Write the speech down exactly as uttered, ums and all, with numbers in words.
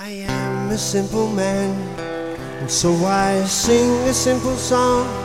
I am a simple man, and so I sing a simple song.